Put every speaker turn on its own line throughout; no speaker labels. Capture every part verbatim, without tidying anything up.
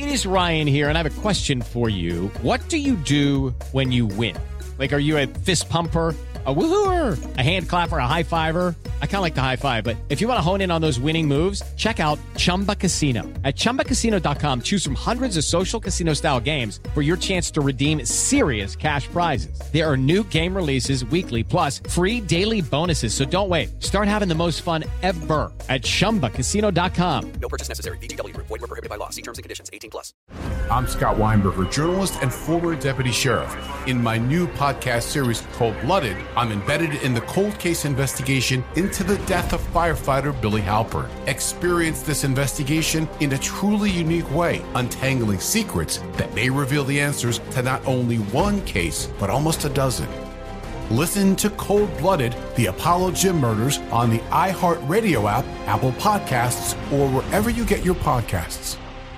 is Ryan here, and I have a question for you. What do you do when you win? Like, are you a fist pumper, a woohooer, a hand clapper, a high fiver? I kind of like the high five, but if you want to hone in on those winning moves, check out Chumba Casino. At chumba casino dot com, choose from hundreds of social casino style games for your chance to redeem serious cash prizes. There are new game releases weekly, plus free daily bonuses. So don't wait. Start having the most fun ever at chumba casino dot com.
No purchase necessary. V G W Group. Void where prohibited by law. See terms and conditions. eighteen plus.
I'm Scott Weinberger, journalist and former deputy sheriff. In my new podcast series, Cold Blooded, I'm embedded in the cold case investigation into the death of firefighter Billy Halpern. Experience this investigation in a truly unique way, untangling secrets that may reveal the answers to not only one case, but almost a dozen. Listen to Cold Blooded, the Apollo Gym Murders on the iHeartRadio app, Apple Podcasts, or wherever you get your podcasts.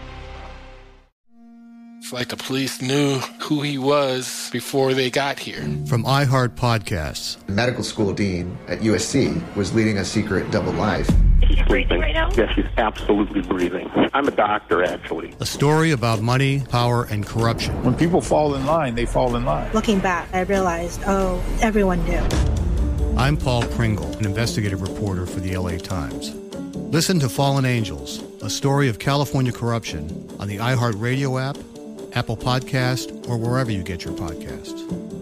It's like the police knew who he was before they got here.
From iHeart Podcasts.
The medical school dean at U S C was leading a secret double life.
Is she breathing right now?
Yes, she's absolutely breathing. I'm a doctor, actually.
A story about money, power, and corruption.
When people fall in line, they fall in line.
Looking back, I realized, oh, everyone knew.
I'm Paul Pringle, an investigative reporter for the L A Times. Listen to Fallen Angels, a story of California corruption on the iHeartRadio app, Apple Podcast, or wherever you get your podcasts.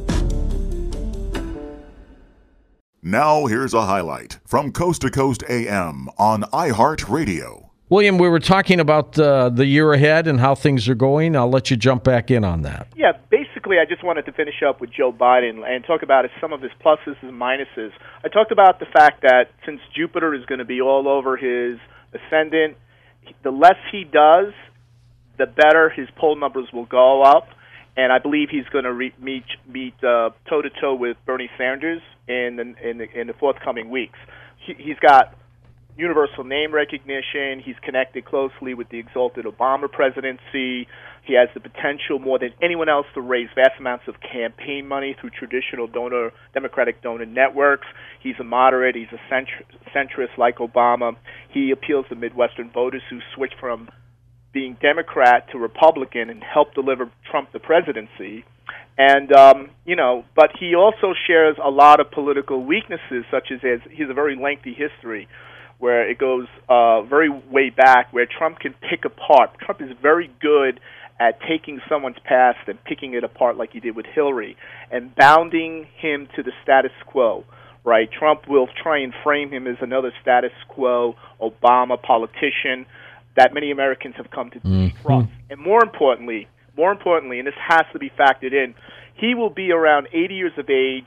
Now here's a highlight from Coast to Coast A M on iHeartRadio.
William, we were talking about uh, the year ahead and how things are going. I'll let you jump back in on that.
Yeah, basically I just wanted to finish up with Joe Biden and talk about some of his pluses and minuses. I talked about the fact that since Jupiter is going to be all over his ascendant, the less he does, the better his poll numbers will go up, and I believe he's going to re- meet meet uh, toe-to-toe with Bernie Sanders in the, in the, in the forthcoming weeks. He, he's got universal name recognition. He's connected closely with the exalted Obama presidency. He has the potential more than anyone else to raise vast amounts of campaign money through traditional donor Democratic donor networks. He's a moderate. He's a centr- centrist like Obama. He appeals to Midwestern voters who switch from being Democrat to Republican and helped deliver Trump the presidency. And, um, you know, but he also shares a lot of political weaknesses, such as, as he has a very lengthy history where it goes uh, very way back, where Trump can pick apart. Trump is very good at taking someone's past and picking it apart like he did with Hillary and bounding him to the status quo, right? Trump will try and frame him as another status quo Obama politician that many Americans have come to
mm-hmm.
trust. And more importantly, more importantly, and this has to be factored in, he will be around eighty years of age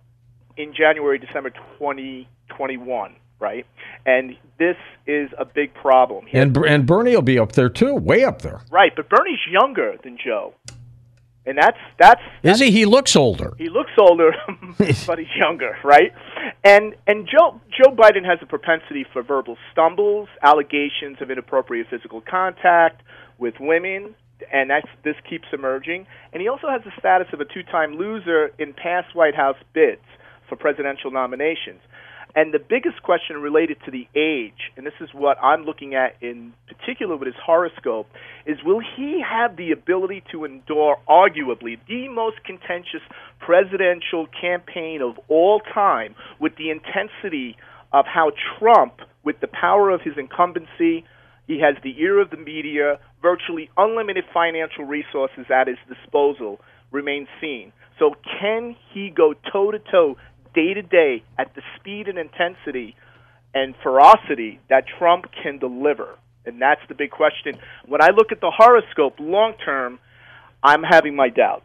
in January, December twenty twenty-one, right? And this is a big problem. He
and and Bernie will be up there too, way up there.
Right, but Bernie's younger than Joe. And that's that's, that's
is he? He looks older.
He looks older, but he's younger, right? And and Joe Joe Biden has a propensity for verbal stumbles, allegations of inappropriate physical contact with women, and that's this keeps emerging. And he also has the status of a two-time loser in past White House bids for presidential nominations. And the biggest question related to the age, and this is what I'm looking at in particular with his horoscope, is will he have the ability to endure arguably the most contentious presidential campaign of all time with the intensity of how Trump, with the power of his incumbency, he has the ear of the media, virtually unlimited financial resources at his disposal, remains seen. So can he go toe-to-toe day to day at the speed and intensity and ferocity that Trump can deliver? And that's the big question. When I look at the horoscope long term, I'm having my doubts.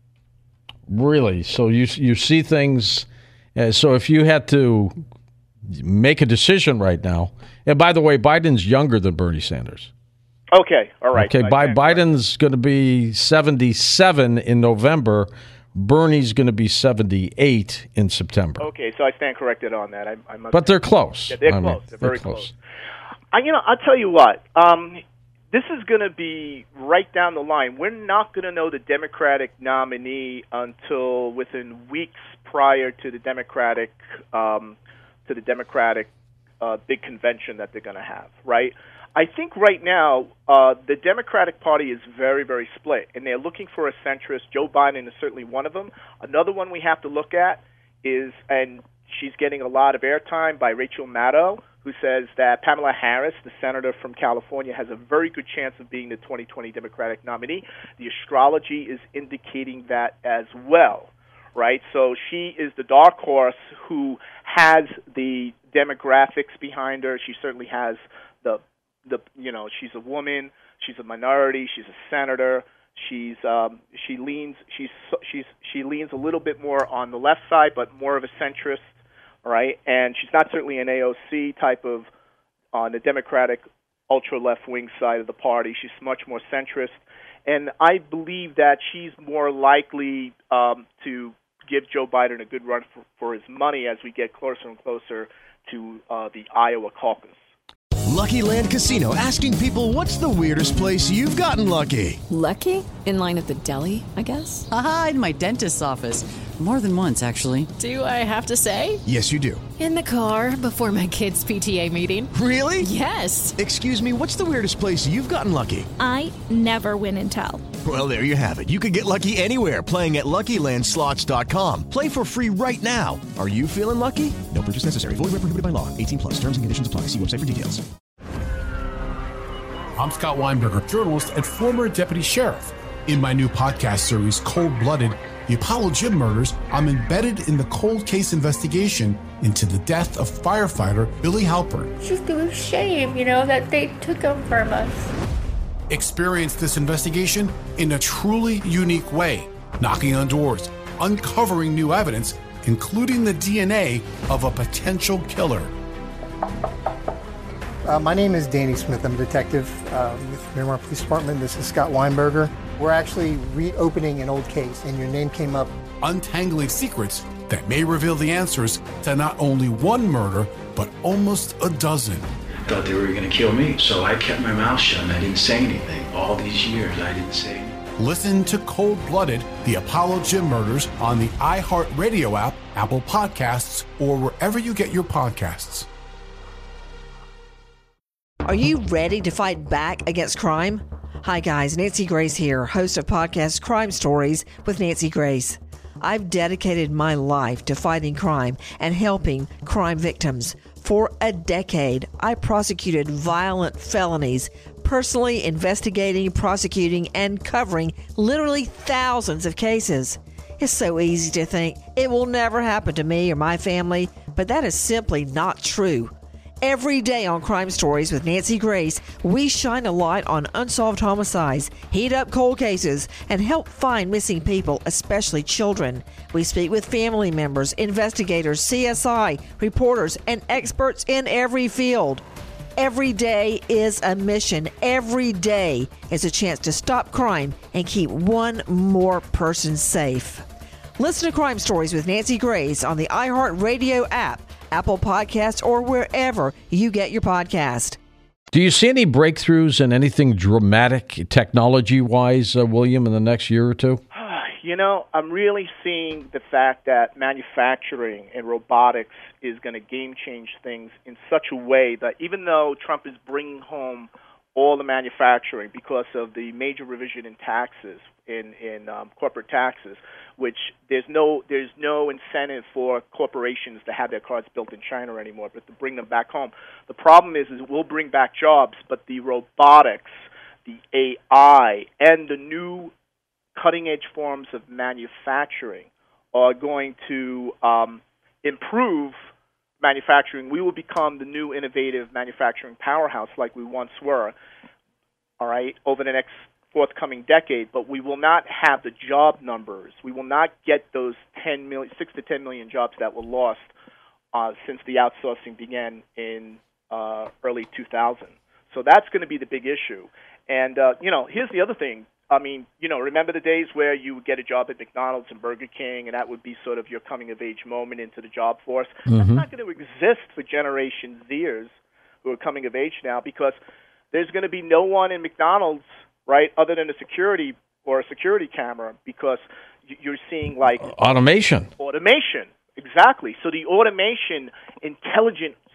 Really? So you you see things. Uh, so if you had to make a decision right now, and by the way, Biden's younger than Bernie Sanders.
Okay, all right.
Okay, Bi- Biden's going to be seventy-seven in November. Bernie's going to be seventy-eight in September.
Okay, so I stand corrected on that. I, I must
but they're close.
Yeah, they're
I
close.
mean,
they're,
they're
very
close.
close. I, you know, I'll tell you what. Um, this is going to be right down the line. We're not going to know the Democratic nominee until within weeks prior to the Democratic um, to the Democratic uh, big convention that they're going to have. Right. I think right now uh, the Democratic Party is very, very split, and they're looking for a centrist. Joe Biden is certainly one of them. Another one we have to look at is, and she's getting a lot of airtime by Rachel Maddow, who says that Kamala Harris, the senator from California, has a very good chance of being the twenty twenty Democratic nominee. The astrology is indicating that as well, right? So she is the dark horse who has the demographics behind her. She certainly has the The you know she's a woman, she's a minority, she's a senator. She's um, she leans she's she's she leans a little bit more on the left side, but more of a centrist, right? And she's not certainly an A O C type of on the Democratic ultra left wing side of the party. She's much more centrist, and I believe that she's more likely um, to give Joe Biden a good run for, for his money as we get closer and closer to uh, the Iowa caucus.
Lucky Land Casino, asking people, what's the weirdest place you've gotten lucky?
Lucky? In line at the deli, I guess?
Aha, in my dentist's office. More than once, actually.
Do I have to say?
Yes, you do.
In the car before my kids' P T A meeting.
Really?
Yes.
Excuse me, what's the weirdest place you've gotten lucky?
I never win and tell.
Well, there you have it. You can get lucky anywhere, playing at Lucky Land Slots dot com. Play for free right now. Are you feeling lucky? No purchase necessary. Void where prohibited by law. eighteen plus. Terms and conditions apply. See website for details.
I'm Scott Weinberger, journalist and former deputy sheriff. In my new podcast series, Cold Blooded, The Apollo Gym Murders, I'm embedded in the cold case investigation into the death of firefighter Billy Halpern.
It's just a shame, you know, that they took him from us.
Experience this investigation in a truly unique way, knocking on doors, uncovering new evidence, including the D N A of a potential killer.
Uh, my name is Danny Smith. I'm a detective uh, with Miramar Police Department. This is Scott Weinberger. We're actually reopening an old case, and your name came up.
Untangling secrets that may reveal the answers to not only one murder, but almost a dozen.
Thought they were going to kill me, so I kept my mouth shut and I didn't say anything. All these years, I didn't say anything.
Listen to Cold Blooded, The Apollo Gym Murders on the iHeartRadio app, Apple Podcasts, or wherever you get your podcasts.
Are you ready to fight back against crime? Hi guys, Nancy Grace here, host of podcast Crime Stories with Nancy Grace. I've dedicated my life to fighting crime and helping crime victims. For a decade, I prosecuted violent felonies, personally investigating, prosecuting, and covering literally thousands of cases. It's so easy to think it will never happen to me or my family, but that is simply not true. Every day on Crime Stories with Nancy Grace, we shine a light on unsolved homicides, heat up cold cases, and help find missing people, especially children. We speak with family members, investigators, C S I, reporters, and experts in every field. Every day is a mission. Every day is a chance to stop crime and keep one more person safe. Listen to Crime Stories with Nancy Grace on the iHeartRadio app, Apple Podcasts, or wherever you get your podcast.
Do you see any breakthroughs in anything dramatic technology-wise, uh, William, in the next year or two?
You know, I'm really seeing the fact that manufacturing and robotics is going to game change things in such a way that even though Trump is bringing home all the manufacturing because of the major revision in taxes, in, in um, corporate taxes, which there's no there's no incentive for corporations to have their cars built in China anymore, but to bring them back home. The problem is, is we'll bring back jobs, but the robotics, the A I, and the new cutting-edge forms of manufacturing are going to um, improve manufacturing. We will become the new innovative manufacturing powerhouse like we once were, all right, over the next forthcoming decade, but we will not have the job numbers. We will not get those ten million, six to ten million jobs that were lost uh, since the outsourcing began in uh, early two thousand. So that's going to be the big issue. And, uh, you know, here's the other thing. I mean, you know, remember the days where you would get a job at McDonald's and Burger King, and that would be sort of your coming-of-age moment into the job force? Mm-hmm. That's not going to exist for Generation Zers who are coming of age now, because there's going to be no one in McDonald's, right, other than a security or a security camera, because you're seeing, like...
Automation.
Automation, exactly. So the automation, intelligence,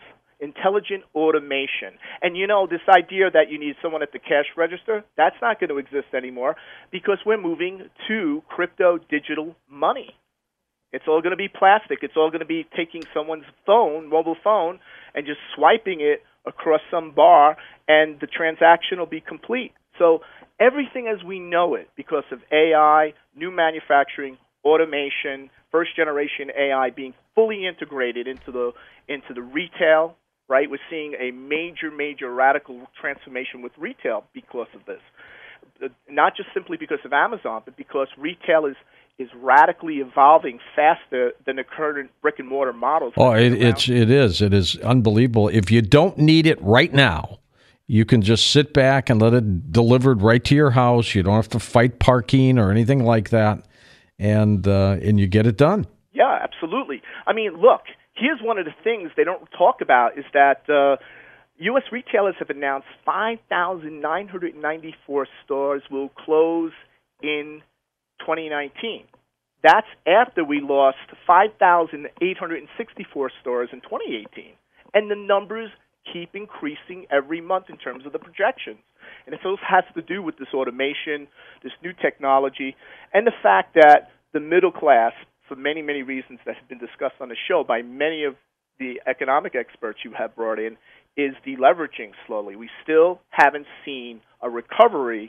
intelligent automation. And, you know, this idea that you need someone at the cash register, that's not going to exist anymore because we're moving to crypto digital money. It's all going to be plastic. It's all going to be taking someone's phone, mobile phone, and just swiping it across some bar, and the transaction will be complete. So everything as we know it, because of A I, new manufacturing, automation, first-generation A I being fully integrated into the into the retail, right? We're seeing a major, major radical transformation with retail because of this. Not just simply because of Amazon, but because retail is is radically evolving faster than the current brick-and-mortar models.
Oh, it, it's, it is. It is unbelievable. If you don't need it right now, you can just sit back and let it delivered right to your house. You don't have to fight parking or anything like that, and uh, and you get it done.
Yeah, absolutely. I mean, look, here's one of the things they don't talk about is that uh, U S retailers have announced five thousand nine hundred ninety-four stores will close in twenty nineteen. That's after we lost five thousand eight hundred sixty-four stores in twenty eighteen. And the numbers keep increasing every month in terms of the projections. And it has to do with this automation, this new technology, and the fact that the middle class, for many, many reasons that have been discussed on the show by many of the economic experts you have brought in, is deleveraging slowly. We still haven't seen a recovery,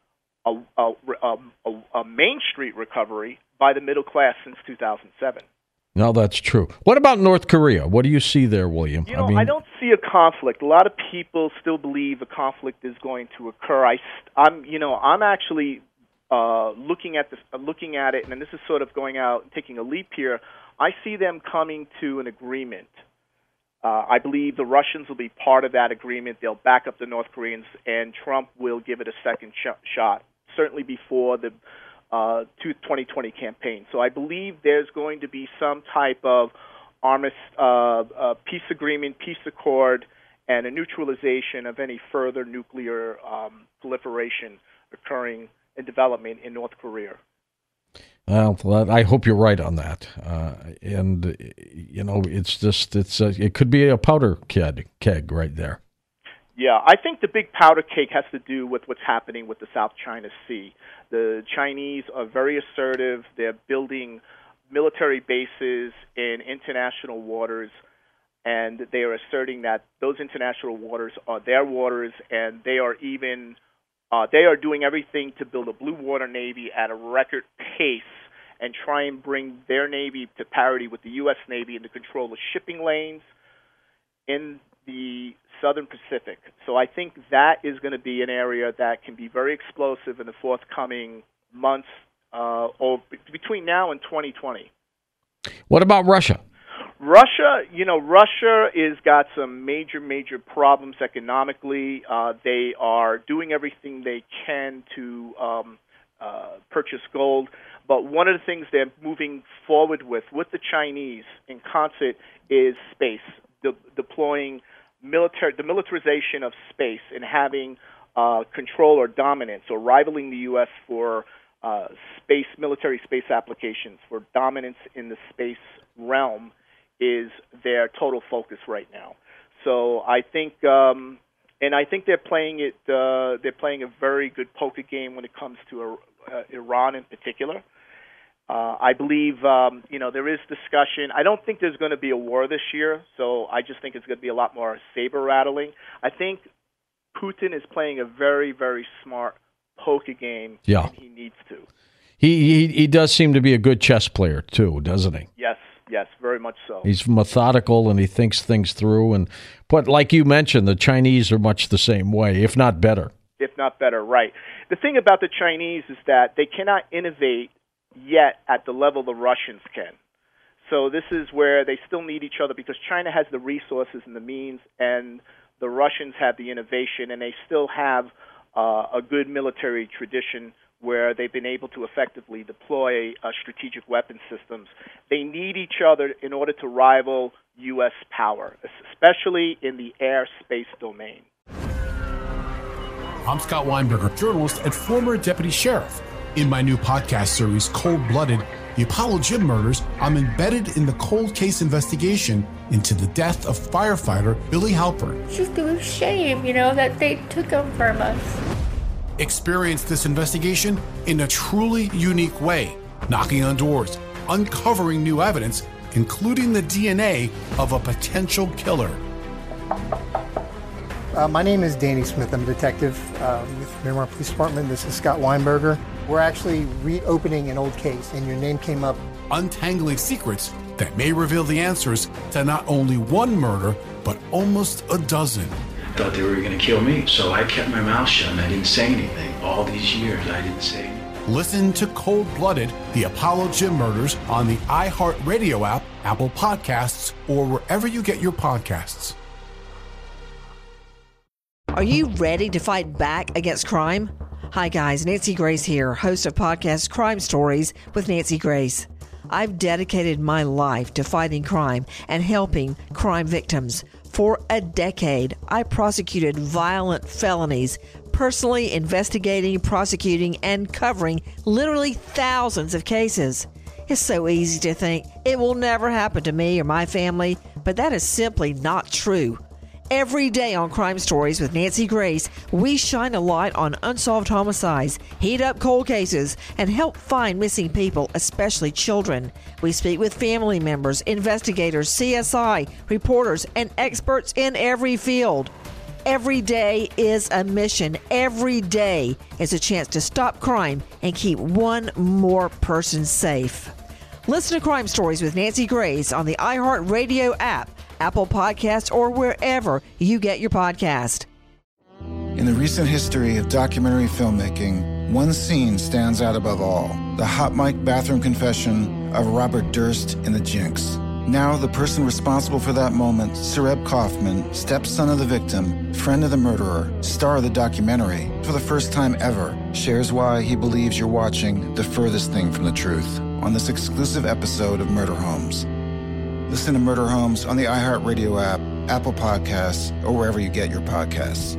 a, a, a, a Main Street recovery by the middle class since two thousand seven.
No, that's true. What about North Korea? What do you see there, William?
You know,
I mean,
I don't see a conflict. A lot of people still believe a conflict is going to occur. I, I'm, you know, I'm actually uh, looking at this, uh, looking at it, and this is sort of going out and taking a leap here. I see them coming to an agreement. Uh, I believe the Russians will be part of that agreement. They'll back up the North Koreans, and Trump will give it a second sh- shot, certainly before the uh, twenty twenty campaign. So I believe there's going to be some type of armist, uh, uh, peace agreement, peace accord, and a neutralization of any further nuclear um, proliferation occurring in development in North Korea.
Well, I hope you're right on that. Uh, and, you know, it's just, it's a, it could be a powder keg, keg right there.
Yeah, I think the big powder cake has to do with what's happening with the South China Sea. The Chinese are very assertive. They're building military bases in international waters, and they are asserting that those international waters are their waters, and they are even uh, they are doing everything to build a blue water navy at a record pace and try and bring their navy to parity with the U S Navy and to control the shipping lanes in the Southern Pacific. So I think that is going to be an area that can be very explosive in the forthcoming months uh, or b- between now and twenty twenty.
What about Russia?
Russia, you know, Russia is got some major, major problems economically. Uh, they are doing everything they can to um, uh, purchase gold. But one of the things they're moving forward with, with the Chinese in concert, is space, de- deploying military, the militarization of space and having uh, control or dominance or rivaling the U S for uh, space, military space applications, for dominance in the space realm is their total focus right now. So I think, um, and I think they're playing it. Uh, they're playing a very good poker game when it comes to uh, Iran in particular. Uh, I believe, um, you know, there is discussion. I don't think there's going to be a war this year, so I just think it's going to be a lot more saber rattling. I think Putin is playing a very, very smart poker game.
Yeah,
and he needs to.
He, he he does seem to be a good chess player too, doesn't he?
Yes. Yes, very much so.
He's methodical and he thinks things through. And but like you mentioned, the Chinese are much the same way, if not better.
If not better, right. The thing about the Chinese is that they cannot innovate yet at the level the Russians can. So this is where they still need each other because China has the resources and the means, and the Russians have the innovation, and they still have uh, a good military tradition where they've been able to effectively deploy uh, strategic weapon systems. They need each other in order to rival U S power, especially in the air-space domain.
I'm Scott Weinberger, journalist and former deputy sheriff. In my new podcast series, Cold Blooded, The Apollo Gym Murders, I'm embedded in the cold case investigation into the death of firefighter Billy Halpern.
It's just a shame, you know, that they took him from us.
Experience this investigation in a truly unique way, knocking on doors, uncovering new evidence, including the D N A of a potential killer.
Uh, my name is Danny Smith. I'm a detective uh, with Miramar Police Department. This is Scott Weinberger. We're actually reopening an old case, and your name came up.
Untangling secrets that may reveal the answers to not only one murder, but almost a dozen.
Thought they were going to kill me, so I kept my mouth shut and I didn't say anything. All these years, I didn't say anything.
Listen to Cold Blooded, The Apollo Gym Murders on the iHeartRadio app, Apple Podcasts, or wherever you get your podcasts.
Are you ready to fight back against crime? Hi guys, Nancy Grace here, host of podcast Crime Stories with Nancy Grace. I've dedicated my life to fighting crime and helping crime victims. For a decade, I prosecuted violent felonies, personally investigating, prosecuting, and covering literally thousands of cases. It's so easy to think it will never happen to me or my family, but that is simply not true. Every day on Crime Stories with Nancy Grace, we shine a light on unsolved homicides, heat up cold cases, and help find missing people, especially children. We speak with family members, investigators, C S I, reporters, and experts in every field. Every day is a mission. Every day is a chance to stop crime and keep one more person safe. Listen to Crime Stories with Nancy Grace on the iHeartRadio app, Apple Podcasts, or wherever you get your podcast.
In the recent history of documentary filmmaking, one scene stands out above all: the hot mic bathroom confession of Robert Durst in The Jinx. Now, the person responsible for that moment, Sareb Kaufman, stepson of the victim, friend of the murderer, star of the documentary, for the first time ever, shares why he believes you're watching the furthest thing from the truth on this exclusive episode of Murder Homes. Listen to Murder Homes on the iHeartRadio app, Apple Podcasts, or wherever you get your podcasts.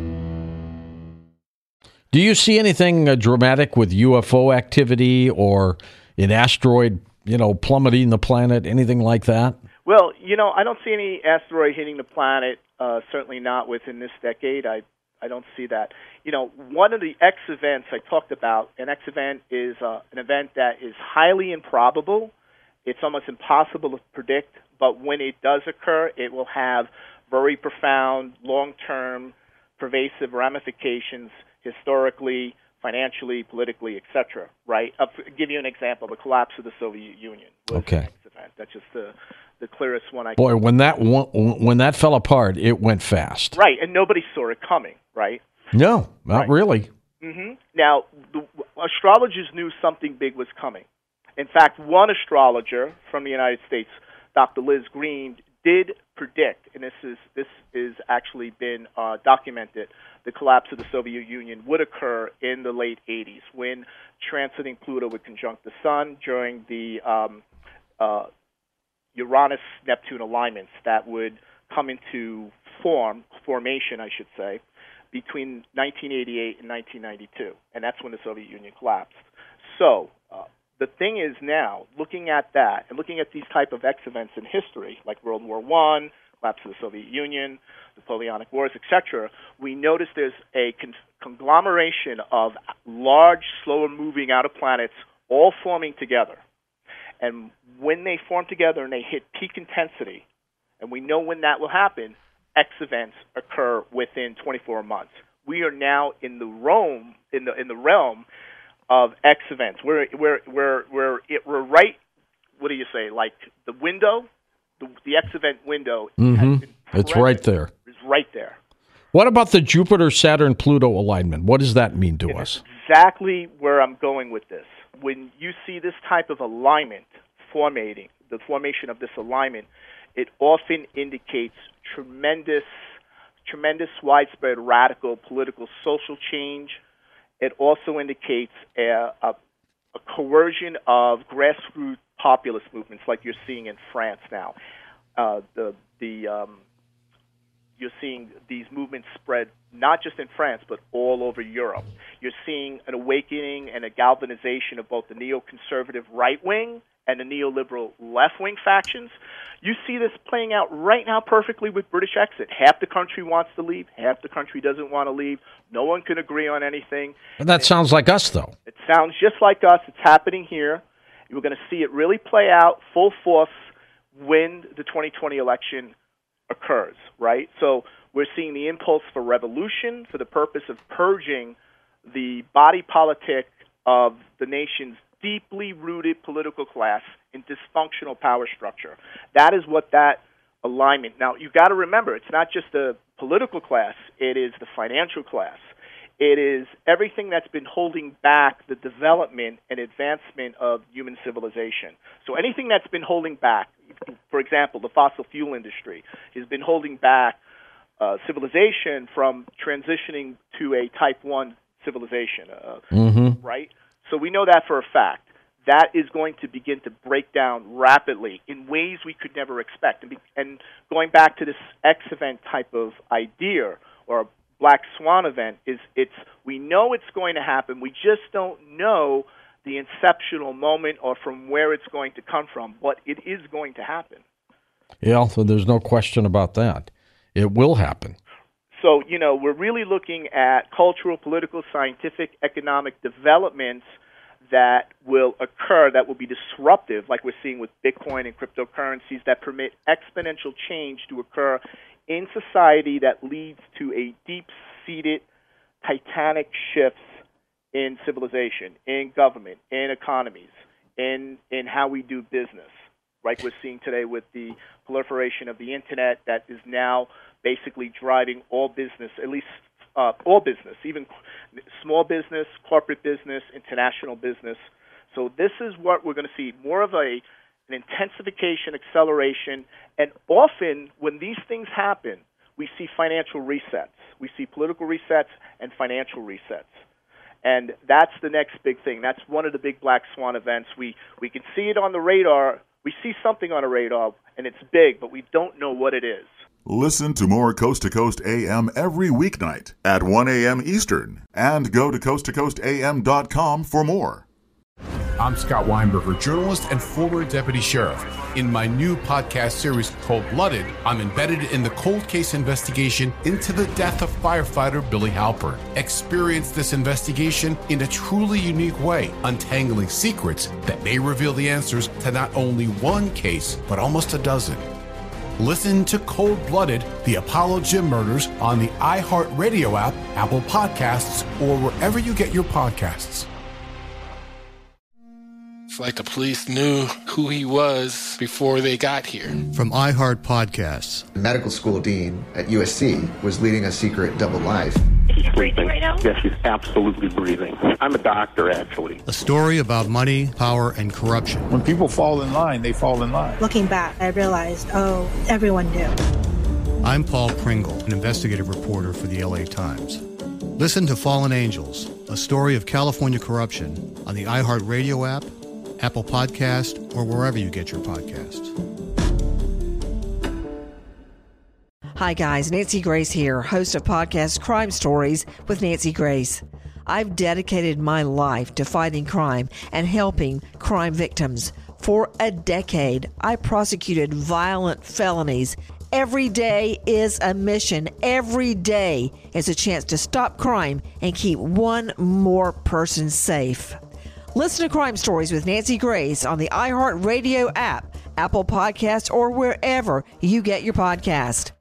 Do you see anything uh, dramatic with U F O activity or an asteroid, you know, plummeting the planet, anything like that?
Well, you know, I don't see any asteroid hitting the planet, uh, certainly not within this decade. I I don't see that. You know, one of the X events I talked about, an X event is uh, an event that is highly improbable. It's almost impossible to predict, but when it does occur, it will have very profound, long-term, pervasive ramifications historically, financially, politically, et cetera, right? I'll give you an example, the collapse of the Soviet Union was
okay.
an X event. That's just the, the clearest one I
Boy,
can
when that, when that fell apart, it went fast.
Right, and nobody saw it coming, right?
No, not
right.
really.
Mm-hmm. Now, the astrologers knew something big was coming. In fact, one astrologer from the United States, Doctor Liz Green, did predict, and this is this is actually been uh, documented, the collapse of the Soviet Union would occur in the late eighties when transiting Pluto would conjunct the Sun during the um, uh, Uranus-Neptune alignments that would come into form, formation, I should say, between nineteen eighty-eight and nineteen ninety-two, and that's when the Soviet Union collapsed. So uh, the thing is now, looking at that and looking at these type of X events in history, like World War One, collapse of the Soviet Union, Napoleonic Wars, et cetera, we notice there's a con- conglomeration of large, slower-moving outer planets all forming together. And when they form together and they hit peak intensity, and we know when that will happen, X events occur within twenty-four months. We are now in the realm in the in the realm of X events. We're we're we're we're it, we're right. What do you say? Like the window, the, the X event window.
Mm-hmm. It's right there.
It's right there.
What about the Jupiter Saturn Pluto alignment? What does that mean to
It's
us?
Exactly where I'm going with this. When you see this type of alignment formating, the formation of this alignment, it often indicates tremendous, tremendous widespread radical political social change. It also indicates a, a, a coercion of grassroots populist movements like you're seeing in France now. Uh, the the um, you're seeing these movements spread not just in France, but all over Europe. You're seeing an awakening and a galvanization of both the neoconservative right wing and the neoliberal left wing factions. You see this playing out right now perfectly with British exit. Half the country wants to leave, half the country doesn't want to leave. No one can agree on anything.
That sounds like us, though.
It sounds just like us. It's happening here. We're going to see it really play out full force when the twenty twenty election occurs, right? So we're seeing the impulse for revolution for the purpose of purging the body politic of the nation's deeply rooted political class in dysfunctional power structure. That is what that alignment. Now, you've got to remember, it's not just the political class, it is the financial class. It is everything that's been holding back the development and advancement of human civilization. So anything that's been holding back, for example, the fossil fuel industry, has been holding back uh, civilization from transitioning to a type one civilization, uh,
mm-hmm.
right? So we know that for a fact. That is going to begin to break down rapidly in ways we could never expect. And, be, and going back to this X event type of idea or black swan event, is it's we know it's going to happen. We just don't know the inceptional moment or from where it's going to come from, but it is going to happen.
Yeah, so there's no question about that. It will happen.
So, you know, we're really looking at cultural, political, scientific, economic developments that will occur, that will be disruptive, like we're seeing with Bitcoin and cryptocurrencies, that permit exponential change to occur in society that leads to a deep-seated, titanic shifts in civilization, in government, in economies, in in how we do business, like we're seeing today with the proliferation of the Internet that is now basically driving all business, at least uh, all business, even small business, corporate business, international business. So this is what we're going to see, more of a an intensification, acceleration, and often when these things happen, we see financial resets. We see political resets and financial resets. And that's the next big thing. That's one of the big black swan events. We we can see it on the radar. We see something on a radar, and it's big, but we don't know what it is.
Listen to more Coast to Coast A M every weeknight at one a.m. Eastern. And go to coast to coast a m dot com for more.
I'm Scott Weinberger, journalist and former deputy sheriff. In my new podcast series, Cold Blooded, I'm embedded in the cold case investigation into the death of firefighter Billy Halpern. Experience this investigation in a truly unique way, untangling secrets that may reveal the answers to not only one case, but almost a dozen. Listen to Cold Blooded, the Apollo Gym Murders on the iHeartRadio app, Apple Podcasts, or wherever you get your podcasts.
It's like the police knew who he was before they got here.
From iHeart Podcasts.
The medical school dean at U S C was leading a secret double life.
She's breathing right now? Yes, she's absolutely breathing. I'm a doctor, actually.
A story about money, power, and corruption.
When people fall in line, they fall in line.
Looking back, I realized, oh, everyone knew.
I'm Paul Pringle, an investigative reporter for the L A Times. Listen to Fallen Angels, a story of California corruption on the iHeartRadio app, Apple Podcast, or wherever you get your podcasts.
Hi guys, Nancy Grace here, host of podcast Crime Stories with Nancy Grace. I've dedicated my life to fighting crime and helping crime victims. For a decade, I prosecuted violent felonies. Every day is a mission. Every day is a chance to stop crime and keep one more person safe. Listen to Crime Stories with Nancy Grace on the iHeartRadio app, Apple Podcasts, or wherever you get your podcast.